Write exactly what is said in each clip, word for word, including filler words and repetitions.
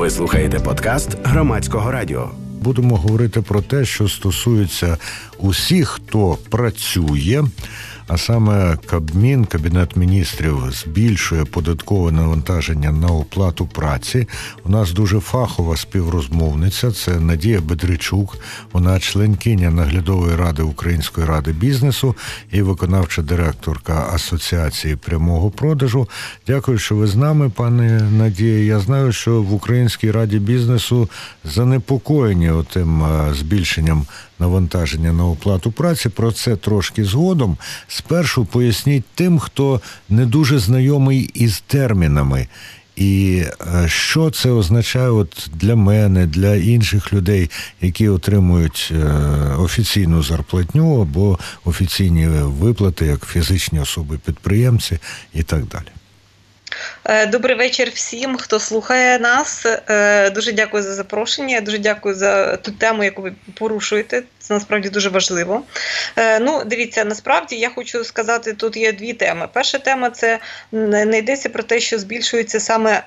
Ви слухаєте подкаст Громадського радіо. Будемо говорити про те, що стосується усіх, хто працює, а саме Кабмін, Кабінет міністрів збільшує податкове навантаження на оплату праці. У нас дуже фахова співрозмовниця, це Надія Бедричук, вона членкиня наглядової ради Української ради бізнесу і виконавча директорка Асоціації прямого продажу. Дякую, що ви з нами, пане Надія. Я знаю, що в Українській раді бізнесу занепокоєні отим збільшенням навантаження на оплату праці. Про це трошки згодом. Спершу поясніть тим, хто не дуже знайомий із термінами. І що це означає от для мене, для інших людей, які отримують офіційну зарплатню або офіційні виплати, як фізичні особи-підприємці і так далі. Добрий вечір всім, хто слухає нас. Дуже дякую за запрошення, дуже дякую за ту тему, яку ви порушуєте. Це насправді дуже важливо. Ну, дивіться, насправді я хочу сказати, тут є дві теми. Перша тема – це не йдеться про те, що збільшується саме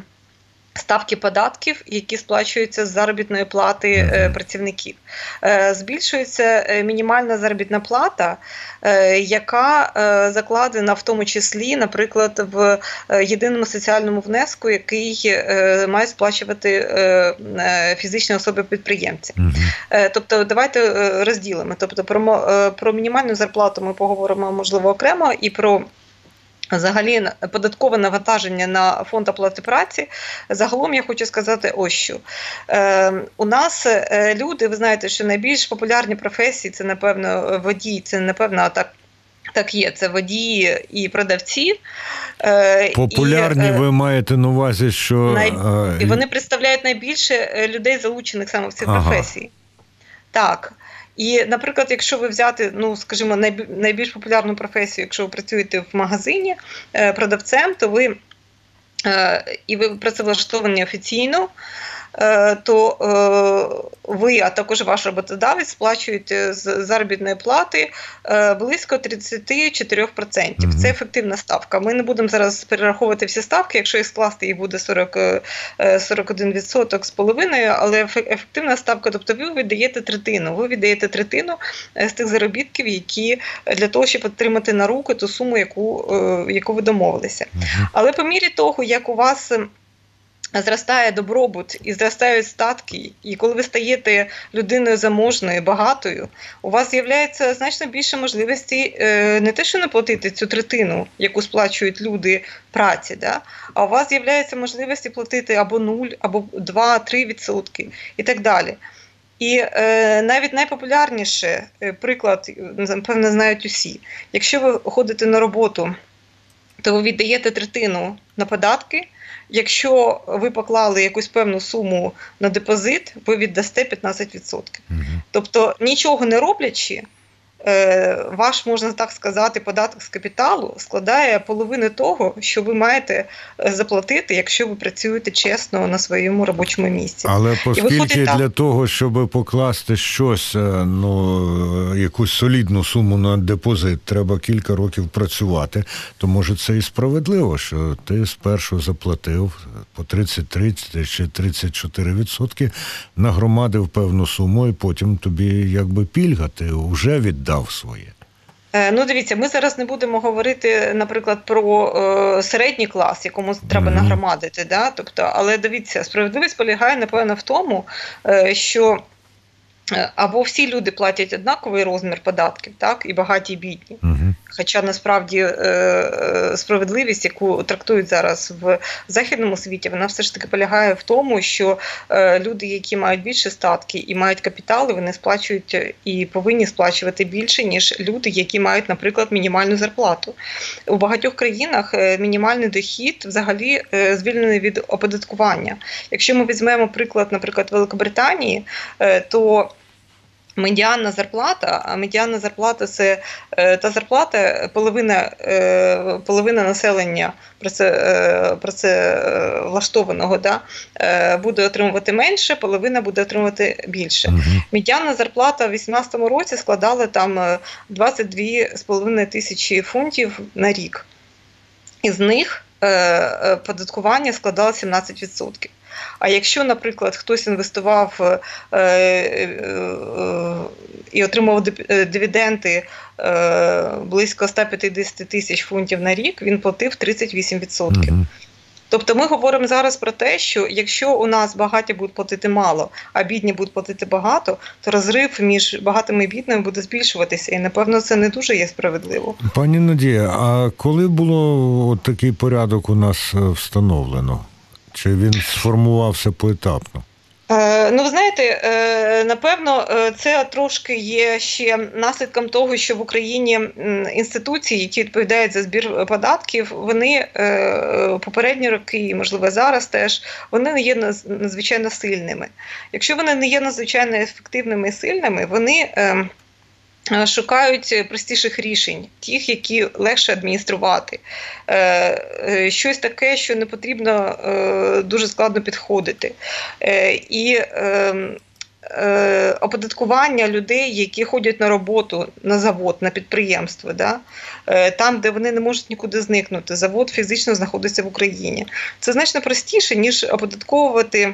ставки податків, які сплачуються з заробітної плати е, працівників. Е, збільшується мінімальна заробітна плата, е, яка е, закладена в тому числі, наприклад, в е, єдиному соціальному внеску, який е, має сплачувати е, е, фізичні особи-підприємці. Mm-hmm. Е, тобто, давайте е, розділимо. Тобто, про, е, про мінімальну зарплату ми поговоримо, можливо, окремо, і про взагалі податкове навантаження на фонд оплати праці. Загалом я хочу сказати ось що. Е, у нас е, люди, ви знаєте, що найбільш популярні професії – це, напевно, водій, це, напевно, так, так є, це водії і продавці. Е, Популярні, і, ви маєте на увазі, що… Най... І вони представляють найбільше людей, залучених саме в ці ага. професії. Так. І, наприклад, якщо ви взяти, ну, скажімо, найбільш популярну професію, якщо ви працюєте в магазині продавцем, то ви, і ви працевлаштовані офіційно, то ви, а також ваш роботодавець сплачуєте з заробітної плати близько тридцять чотири відсотки. Mm-hmm. Це ефективна ставка. Ми не будемо зараз перераховувати всі ставки, якщо їх скласти, їх буде сорок, сорок один відсоток з половиною, але ефективна ставка, тобто ви віддаєте третину. Ви віддаєте третину з тих заробітків, які для того, щоб отримати на руки ту суму, яку, яку ви домовилися. Mm-hmm. Але по мірі того, як у вас зростає добробут і зростають статки, і коли ви стаєте людиною заможною, багатою, у вас з'являється значно більше можливостей не те, що не платити цю третину, яку сплачують люди праці, да? А у вас з'являється можливості платити або нуль, або два-три відсотки і так далі. І е, навіть найпопулярніший приклад, напевно, знають усі. Якщо ви ходите на роботу, то ви віддаєте третину на податки. Якщо ви поклали якусь певну суму на депозит, ви віддасте п'ятнадцять відсотків. Угу. Тобто, нічого не роблячи, ваш, можна так сказати, податок з капіталу складає половину того, що ви маєте заплатити, якщо ви працюєте чесно на своєму робочому місці. Але оскільки для того, щоб покласти щось, ну, якусь солідну суму на депозит, треба кілька років працювати, то може це і справедливо, що ти спершу заплатив по тридцять три чи тридцять чотири відсотки, нагромадив певну суму, і потім тобі якби пільга, ти вже віддав своє. Ну, дивіться, ми зараз не будемо говорити, наприклад, про е, середній клас, якому треба mm-hmm. нагромадити, да? Тобто, але дивіться, справедливість полягає, напевно, в тому, е, що або всі люди платять однаковий розмір податків, так, і багаті, і бідні. Uh-huh. Хоча, насправді, е- справедливість, яку трактують зараз в західному світі, вона все ж таки полягає в тому, що е- люди, які мають більше статки і мають капітали, вони сплачують і повинні сплачувати більше, ніж люди, які мають, наприклад, мінімальну зарплату. У багатьох країнах мінімальний дохід взагалі е- звільнений від оподаткування. Якщо ми візьмемо приклад, наприклад, Великобританії, е- то медіанна зарплата, а медіанна зарплата – це е, та зарплата, половина, е, половина населення працевлаштованого, да, е, буде отримувати менше, половина буде отримувати більше. Uh-huh. Медіанна зарплата в вісімнадцятому році складала там двадцять дві з половиною тисячі фунтів на рік. Із них е, податкування складало сімнадцять відсотків. А якщо, наприклад, хтось інвестував е, е, і отримав дивіденди е, близько сто п'ятдесят тисяч фунтів на рік, він платив тридцять вісім відсотків. Mm-hmm. Тобто ми говоримо зараз про те, що якщо у нас багаті будуть платити мало, а бідні будуть платити багато, то розрив між багатими і бідними буде збільшуватися. І, напевно, це не дуже є справедливо. Пані Надія, а коли було от такий порядок у нас встановлено? Чи він сформувався поетапно? Ну, ви знаєте, напевно, це трошки є ще наслідком того, що в Україні інституції, які відповідають за збір податків, вони попередні роки, можливо, зараз теж, вони не є надзвичайно сильними. Якщо вони не є надзвичайно ефективними і сильними, вони шукають простіших рішень, тих, які легше адмініструвати. Щось таке, що не потрібно дуже складно підходити. І оподаткування людей, які ходять на роботу, на завод, на підприємство, да? Там, де вони не можуть нікуди зникнути, завод фізично знаходиться в Україні. Це значно простіше, ніж оподатковувати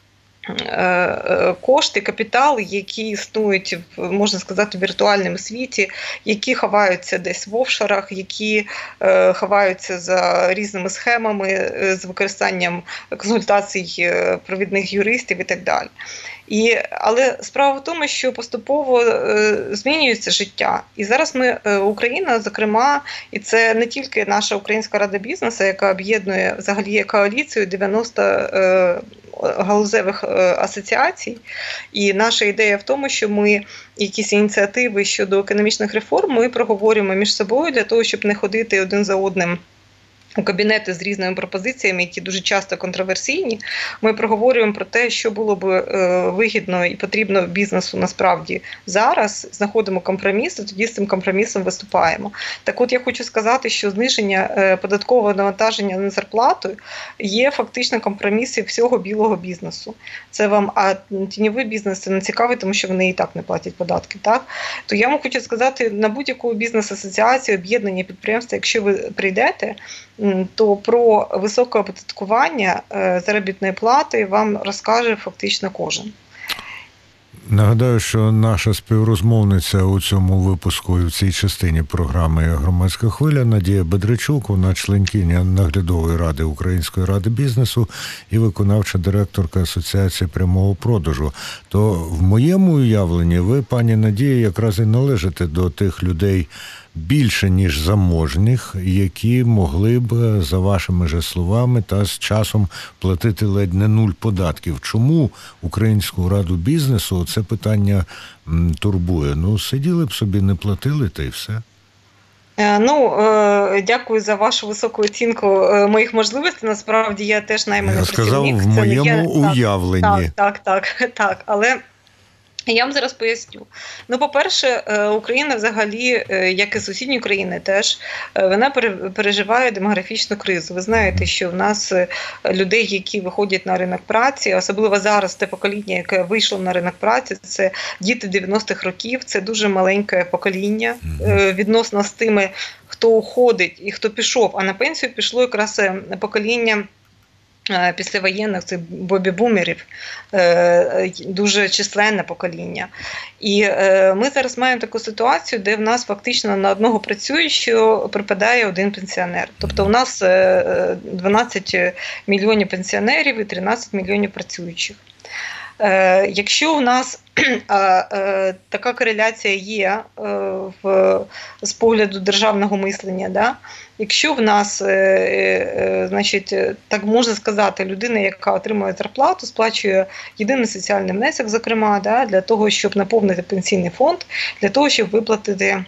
кошти, капітали, які існують, можна сказати, в віртуальному світі, які ховаються десь в офшорах, які е, ховаються за різними схемами, з використанням консультацій провідних юристів і так далі. І, але справа в тому, що поступово е, змінюється життя. І зараз ми, е, Україна, зокрема, і це не тільки наша Українська рада бізнесу, яка об'єднує взагалі коаліцію дев'яносто е, галузевих асоціацій. І наша ідея в тому, що ми якісь ініціативи щодо економічних реформ ми проговорюємо між собою для того, щоб не ходити один за одним у кабінети з різними пропозиціями, які дуже часто контроверсійні. Ми проговорюємо про те, що було б вигідно і потрібно бізнесу насправді зараз, знаходимо компроміс, і тоді з цим компромісом виступаємо. Так от я хочу сказати, що зниження податкового навантаження на зарплату є фактично компромісом всього білого бізнесу. Це вам, а тіньовий бізнес це не цікавий, тому що вони і так не платять податки. Так? То я вам хочу сказати, на будь-яку бізнес-асоціацію, об'єднання підприємства, якщо ви прийдете, то про високе оподаткування заробітної плати вам розкаже фактично кожен. Нагадаю, що наша співрозмовниця у цьому випуску і в цій частині програми «Громадська хвиля» Надія Бедричук, вона членкиня наглядової ради Української ради бізнесу і виконавча директорка Асоціації прямого продажу. То в моєму уявленні ви, пані Надія, якраз і належите до тих людей більше, ніж заможних, які могли б, за вашими же словами, та з часом платити ледь не нуль податків. Чому Українську раду бізнесу це питання турбує? Ну, сиділи б собі, не платили, та й все. Ну, дякую за вашу високу оцінку моїх можливостей. Насправді, я теж найманий працівник. Я сказав, в моєму є... уявленні. Так, так, так, так, але... Я вам зараз поясню. Ну, по-перше, Україна взагалі, як і сусідні країни теж, вона переживає демографічну кризу. Ви знаєте, що в нас людей, які виходять на ринок праці, особливо зараз те покоління, яке вийшло на ринок праці, це діти дев'яностих років, це дуже маленьке покоління відносно з тими, хто уходить і хто пішов. А на пенсію пішло якраз покоління післявоєнних, це бобі-бумерів, дуже численне покоління. І ми зараз маємо таку ситуацію, де в нас фактично на одного працюючого припадає один пенсіонер. Тобто у нас дванадцять мільйонів пенсіонерів і тринадцять мільйонів працюючих. Якщо у нас така кореляція є в, з погляду державного мислення, да? Якщо в нас, значить, так можна сказати, людина, яка отримує зарплату, сплачує єдиний соціальний внесок, зокрема, да? Для того, щоб наповнити пенсійний фонд, для того, щоб виплатити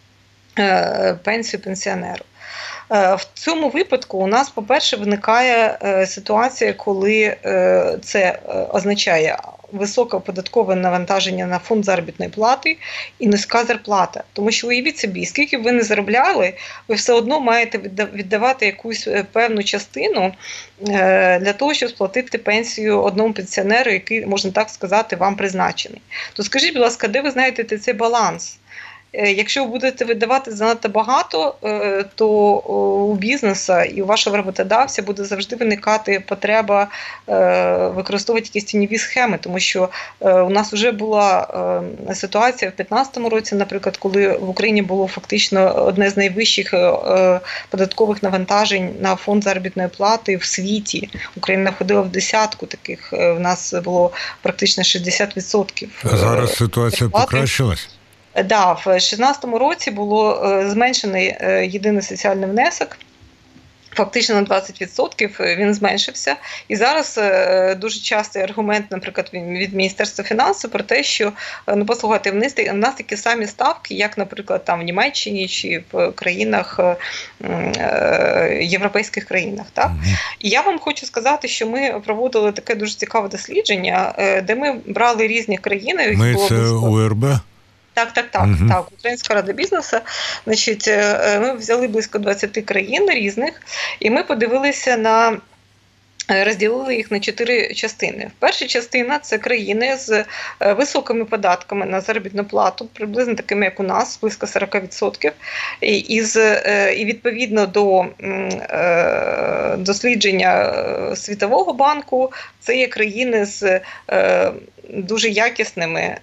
пенсію пенсіонеру. В цьому випадку у нас, по-перше, виникає ситуація, коли це означає високе податкове навантаження на фонд заробітної плати і низька зарплата. Тому що уявіть собі, скільки б ви не заробляли, ви все одно маєте віддавати якусь певну частину для того, щоб сплатити пенсію одному пенсіонеру, який, можна так сказати, вам призначений. То скажіть, будь ласка, де ви знайдете цей баланс? Якщо ви будете видавати занадто багато, то у бізнесу і у вашого роботодавця буде завжди виникати потреба використовувати якісь тіньові схеми, тому що у нас вже була ситуація в п'ятнадцятому році, наприклад, коли в Україні було фактично одне з найвищих податкових навантажень на фонд заробітної плати в світі. Україна входила в десятку таких, в нас було практично шістдесят відсотків. А зараз ситуація покращилась? Так, да, в дві тисячі шістнадцятому році було зменшений єдиний соціальний внесок. Фактично на двадцять відсотків він зменшився. І зараз дуже частий аргумент, наприклад, від Міністерства фінансів про те, що, ну, послухайте, в нас, в нас такі самі ставки, як, наприклад, там в Німеччині чи в країнах, європейських країнах. Так? І я вам хочу сказати, що ми проводили таке дуже цікаве дослідження, де ми брали різні країни. Ми це У Р Б? Так, так, так, uh-huh. так. Українська рада бізнесу. Значить, ми взяли близько двадцять країн різних, і ми подивилися на, розділили їх на чотири частини. Перша частина – це країни з високими податками на заробітну плату, приблизно такими, як у нас, близько сорок відсотків. І, і, з, і відповідно до дослідження Світового банку, це є країни з дуже якісними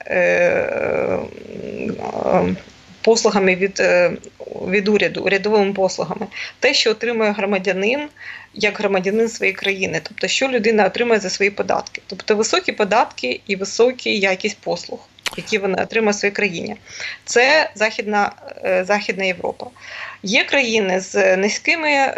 послугами від, від уряду, урядовими послугами. Те, що отримує громадянин, як громадянин своєї країни. Тобто, що людина отримує за свої податки. Тобто, високі податки і висока якість послуг, які вона отримує в своїй країні. Це Західна, Західна Європа. Є країни з низькими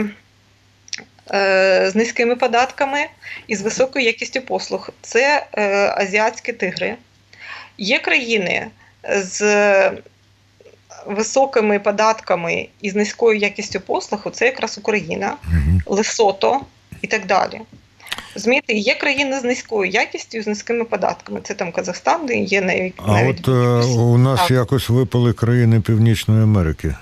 з низькими податками і з високою якістю послуг. Це азіатські тигри. Є країни з високими податками і з низькою якістю послуг, це якраз Україна, Лесото і так далі. Розумієте, є країни з низькою якістю, з низькими податками. Це там Казахстан, де є навіть... А навіть от у нас так. Якось випали країни Північної Америки.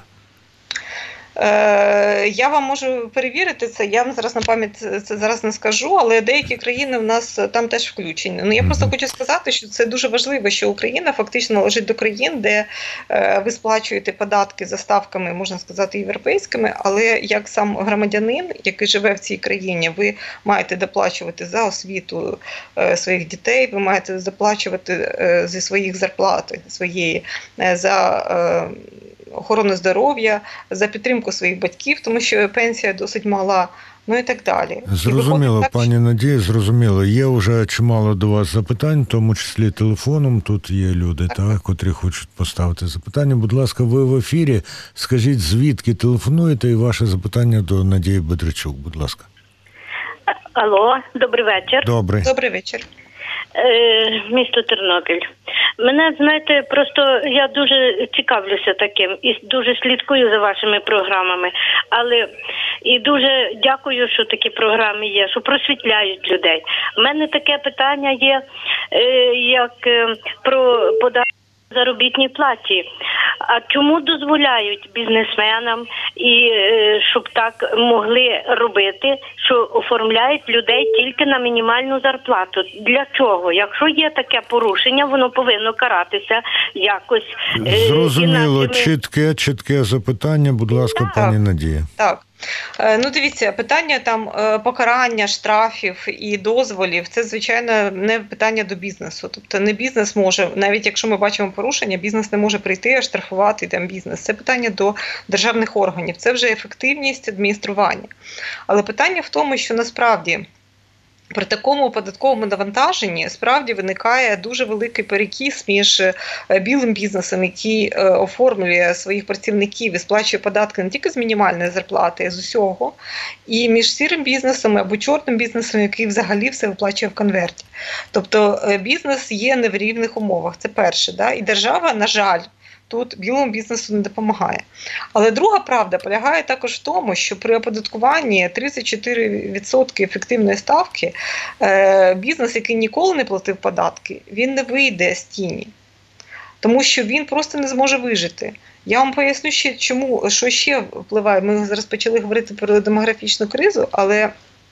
Я вам можу перевірити це, я вам зараз на пам'ять це зараз не скажу, але деякі країни в нас там теж включені. Ну, я просто хочу сказати, що це дуже важливо, що Україна фактично належить до країн, де ви сплачуєте податки за ставками, можна сказати, європейськими, але як сам громадянин, який живе в цій країні, ви маєте доплачувати за освіту своїх дітей, ви маєте доплачувати зі своїх зарплат, своєї, за охорону здоров'я, за підтримку своїх батьків, тому що пенсія досить мала, ну і так далі. Зрозуміло, так, пані Надія, зрозуміло. Є вже чимало до вас запитань, в тому числі телефоном. Тут є люди, так. Так, котрі хочуть поставити запитання. Будь ласка, ви в ефірі. Скажіть, звідки телефонуєте, і ваше запитання до Надії Бедричук, будь ласка. Алло, добрий вечір. Добрий. Добрий вечір. Місто Тернопіль. Мене, знаєте, просто я дуже цікавлюся таким і дуже слідкую за вашими програмами, але і дуже дякую, що такі програми є, що просвітляють людей. У мене таке питання є, як про податки заробітній платі. А чому дозволяють бізнесменам, і щоб так могли робити, що оформляють людей тільки на мінімальну зарплату? Для чого? Якщо є таке порушення, воно повинно каратися якось. Зрозуміло, інакшими... чітке, чітке запитання, будь ласка, так, пані Надія. Так. Ну, дивіться, питання там покарання, штрафів і дозволів – це, звичайно, не питання до бізнесу. Тобто не бізнес може, навіть якщо ми бачимо порушення, бізнес не може прийти і штрафувати там бізнес. Це питання до державних органів. Це вже ефективність адміністрування. Але питання в тому, що насправді при такому податковому навантаженні справді виникає дуже великий перекіс між білим бізнесом, який оформлює своїх працівників і сплачує податки не тільки з мінімальної зарплати, а з усього, і між сірим бізнесом або чорним бізнесом, який взагалі все виплачує в конверті. Тобто бізнес є не в рівних умовах, це перше. Да? І держава, на жаль, тут білому бізнесу не допомагає. Але друга правда полягає також в тому, що при оподаткуванні тридцять чотири відсотки ефективної ставки бізнес, який ніколи не платив податки, він не вийде з тіні. Тому що він просто не зможе вижити. Я вам поясню ще, чому, що ще впливає. Ми зараз почали говорити про демографічну кризу, але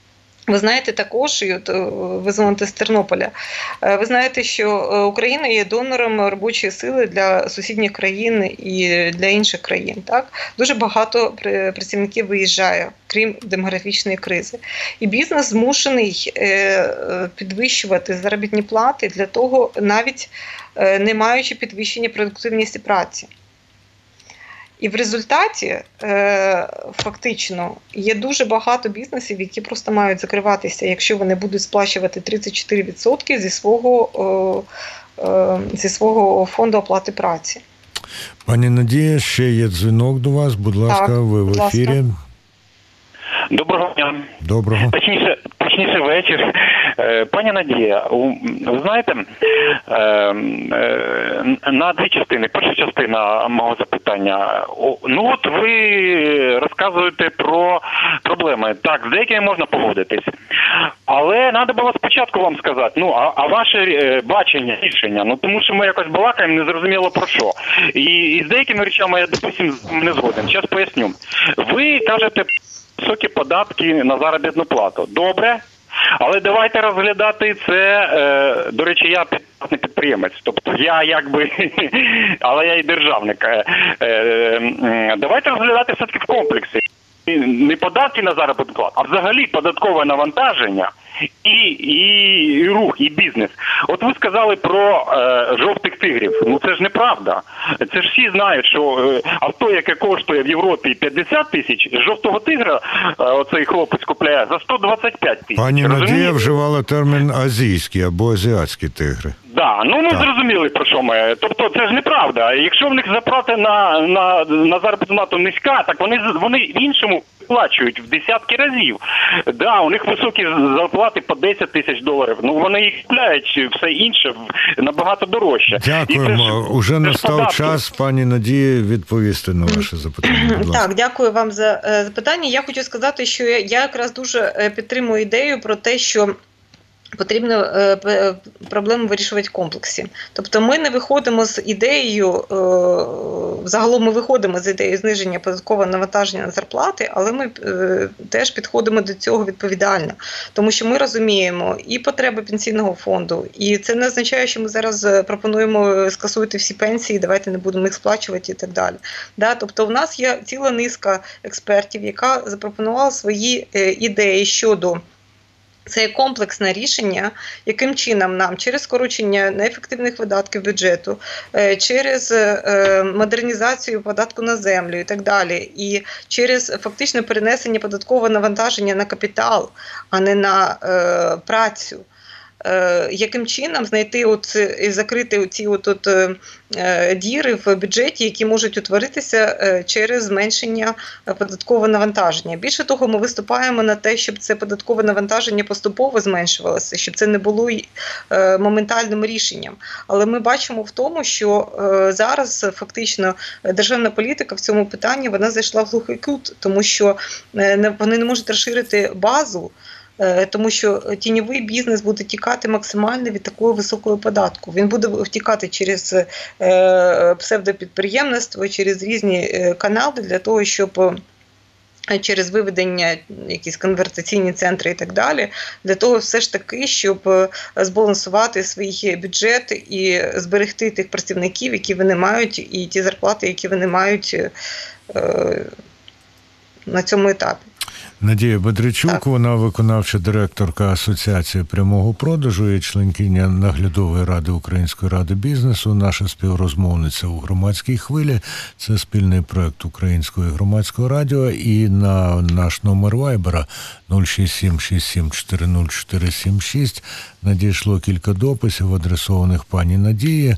Ви знаєте також, і от ви дзвоните з Тернополя, ви знаєте, що Україна є донором робочої сили для сусідніх країн і для інших країн. Так? Дуже багато працівників виїжджає, крім демографічної кризи. І бізнес змушений підвищувати заробітні плати для того, навіть не маючи підвищення продуктивності праці. І в результаті, фактично, є дуже багато бізнесів, які просто мають закриватися, якщо вони будуть сплачувати тридцять чотири відсотки зі свого, зі свого фонду оплати праці. Пані Надія, ще є дзвінок до вас. Будь ласка, так, ви в ефірі. Ласка. Доброго дня. Доброго. Точніше, точніше вечір. Пані Надія, ви знаєте, на дві частини. Перша частина мого запитання. Ну от ви розказуєте про проблеми. Так, з деякими можна погодитись. Але треба було спочатку вам сказати, ну, а, а ваше бачення, рішення, ну, тому що ми якось балакаємо, не зрозуміло про що. І, і з деякими речами я, допустим, не згоден. Зараз поясню. Ви кажете, високі податки на заробітну плату. Добре. Але давайте розглядати це, е, до речі, я не підприємець, тобто я якби, але я і державник. Е, е, давайте розглядати все-таки в комплексі. Не податки на заробітну плату, а взагалі податкове навантаження і, і, і рух, і бізнес. От ви сказали про е, жовтих тигрів. Ну це ж неправда. Це ж всі знають, що е, авто, яке коштує в Європі п'ятдесят тисяч, жовтого тигра е, оцей хлопець купляє за сто двадцять п'ять тисяч. Пані Надія вживала термін азійські або азіатські тигри. Да, ну ми зрозуміли, про що ми. Тобто це ж неправда. Якщо в них заплата на, на, на заробітну плату низька, так вони, вони в іншому плачують в десятки разів. Да, у них високі зарплати по десять тисяч доларів. Ну вони їх купляють, все інше набагато дорожче. Дякуємо. Ж, Уже настав податки. Час, пані Надії, відповісти на ваше запитання. Так, дякую вам за запитання. Я хочу сказати, що я, я якраз дуже підтримую ідею про те, що потрібно е, проблему вирішувати в комплексі. Тобто ми не виходимо з ідеєю, е, загалом ми виходимо з ідеєю зниження податкового навантаження на зарплати, але ми е, теж підходимо до цього відповідально. Тому що ми розуміємо і потреби пенсійного фонду, і це не означає, що ми зараз пропонуємо скасувати всі пенсії, давайте не будемо їх сплачувати і так далі. Да? Тобто в нас є ціла низка експертів, яка запропонувала свої е, ідеї щодо це комплексне рішення, яким чином нам через скорочення неефективних видатків бюджету, через модернізацію податку на землю і так далі, і через фактичне перенесення податкового навантаження на капітал, а не на е, працю. Яким чином знайти от, і закрити ці от, от, е, діри в бюджеті, які можуть утворитися е, через зменшення податкового навантаження. Більше того, ми виступаємо на те, щоб це податкове навантаження поступово зменшувалося, щоб це не було е, моментальним рішенням. Але ми бачимо в тому, що е, зараз фактично державна політика в цьому питанні вона зайшла в глухий кут, тому що е, не, вони не можуть розширити базу, тому що тіньовий бізнес буде тікати максимально від такого високого податку. Він буде втікати через псевдопідприємництво, через різні канали для того, щоб через виведення, якісь конвертаційні центри і так далі, для того все ж таки, щоб збалансувати свій бюджет і зберегти тих працівників, які вони мають, і ті зарплати, які вони мають на цьому етапі. Надія Бедричук, так. Вона виконавча директорка Асоціації прямого продажу і членкиня наглядової ради Української ради бізнесу, наша співрозмовниця у громадській хвилі. Це спільний проект Українського і Громадського радіо. І на наш номер вайбера нуль шість сім шість сім чотири нуль чотири сім шість надійшло кілька дописів, адресованих пані Надії.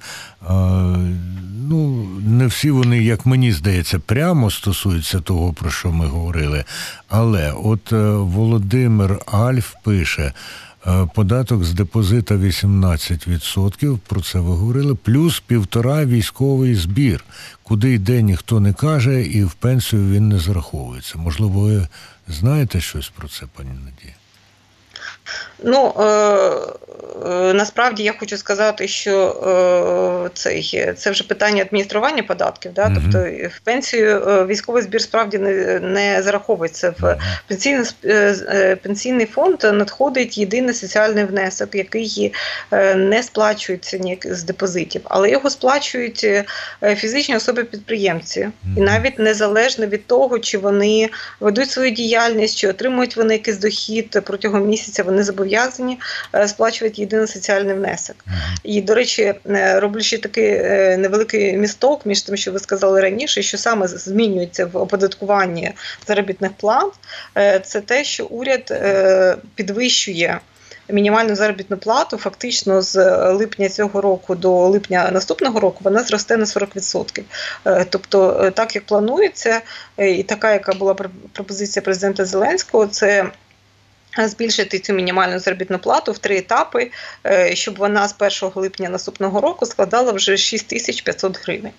Ну, не всі вони, як мені здається, прямо стосуються того, про що ми говорили. Але от Володимир Альф пише, податок з депозита вісімнадцять відсотків, про це ви говорили, плюс півтора військовий збір, куди йде ніхто не каже, і в пенсію він не зараховується. Можливо, ви знаєте щось про це, пані Надія? Ну, е, е, насправді я хочу сказати, що е, це, це вже питання адміністрування податків. Да? Mm-hmm. Тобто в пенсію е, військовий збір справді не, не зараховується. В пенсійний, е, пенсійний фонд надходить єдиний соціальний внесок, який е, не сплачується ніяк з депозитів, але його сплачують фізичні особи-підприємці. Mm-hmm. І навіть незалежно від того, чи вони ведуть свою діяльність, чи отримують вони якийсь дохід протягом місяця, вони зобов'язані сплачувати єдиний соціальний внесок. Mm-hmm. І, до речі, роблю ще такий невеликий місток між тим, що ви сказали раніше, що саме змінюється в оподаткуванні заробітних плат, це те, що уряд підвищує мінімальну заробітну плату фактично з липня цього року до липня наступного року вона зросте на сорок відсотків. Тобто, так як планується, і така, яка була пропозиція президента Зеленського, це збільшити цю мінімальну заробітну плату в три етапи, щоб вона з першого липня наступного року складала вже шість тисяч п'ятсот гривень.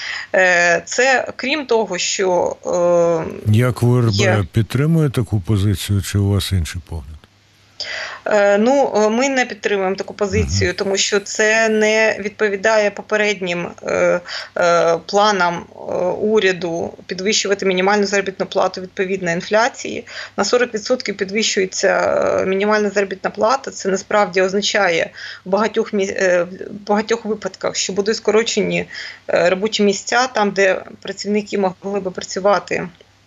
Це крім того, що... Як В Р Б є... підтримує таку позицію, чи у вас інший погляд? Ну, ми не підтримуємо таку позицію, тому що це не відповідає попереднім е, е, планам уряду підвищувати мінімальну заробітну плату відповідно інфляції. На сорок відсотків підвищується мінімальна заробітна плата. Це насправді означає в багатьох, в багатьох випадках, що будуть скорочені робочі місця там, де працівники могли би працювати.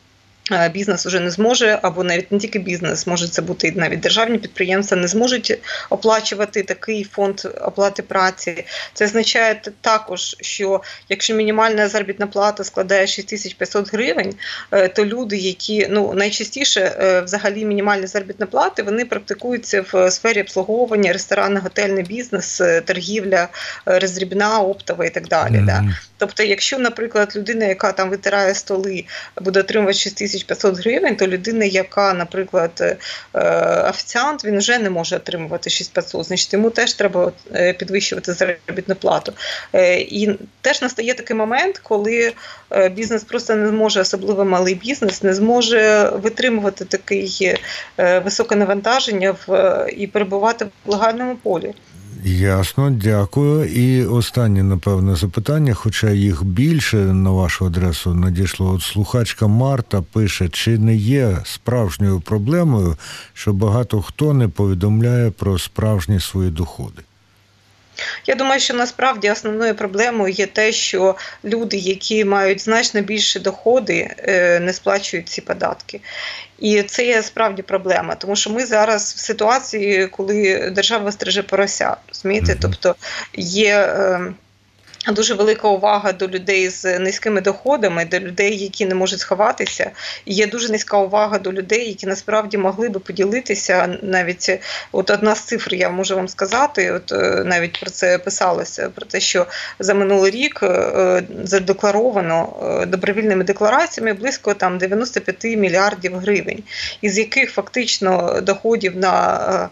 Бізнес вже не зможе, або навіть не тільки бізнес, може це бути навіть державні підприємства, не зможуть оплачувати такий фонд оплати праці. Це означає також, що якщо мінімальна заробітна плата складає шість тисяч п'ятсот гривень, то люди, які, ну, найчастіше взагалі мінімальні заробітні плати, вони практикуються в сфері обслуговування, ресторанний, готельний бізнес, торгівля, роздрібна, оптова і так далі. Mm-hmm. Да? Тобто, якщо, наприклад, людина, яка там витирає столи, буде отримувати шість тисяч п'ятсот гривень, то людина, яка, наприклад, офіціант, він вже не може отримувати шість тисяч п'ятсот, значить, йому теж треба підвищувати заробітну плату. І теж настає такий момент, коли бізнес просто не зможе, особливо малий бізнес, не зможе витримувати таке високе навантаження в, і перебувати в легальному полі. Ясно, дякую. І останнє, напевне, запитання, хоча їх більше на вашу адресу надійшло. От слухачка Марта пише, чи не є справжньою проблемою, що багато хто не повідомляє про справжні свої доходи? Я думаю, що насправді основною проблемою є те, що люди, які мають значно більші доходи, не сплачують ці податки. І це є справді проблема, тому що ми зараз в ситуації, коли держава стриже порося, розумієте? Тобто є дуже велика увага до людей з низькими доходами, до людей, які не можуть сховатися. І є дуже низька увага до людей, які насправді могли би поділитися. Навіть от одна з цифр, я можу вам сказати, от навіть про це писалося, про те, що за минулий рік задекларовано добровільними деклараціями близько там дев'яносто п'ять мільярдів гривень, із яких фактично доходів на,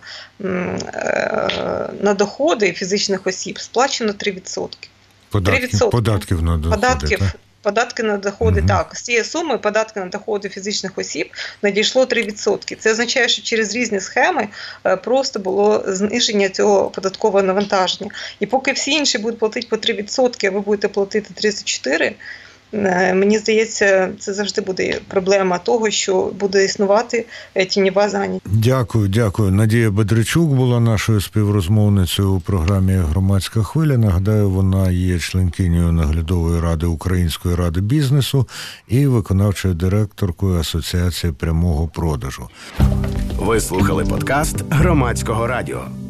на доходи фізичних осіб сплачено три відсотки. Податки, податків на доходи, податків, так? Податки на доходи, угу. Так. З цієї суми податки на доходи фізичних осіб надійшло три відсотки. Це означає, що через різні схеми просто було зниження цього податкового навантаження. І поки всі інші будуть платити по три відсотки, а ви будете платити тридцять чотири, мені здається, це завжди буде проблема того, що буде існувати тіньова зайнятість. Дякую, дякую. Надія Бедричук була нашою співрозмовницею у програмі «Громадська хвиля». Нагадаю, вона є членкинею наглядової ради Української ради бізнесу і виконавчою директоркою Асоціації прямого продажу. Ви слухали подкаст Громадського радіо.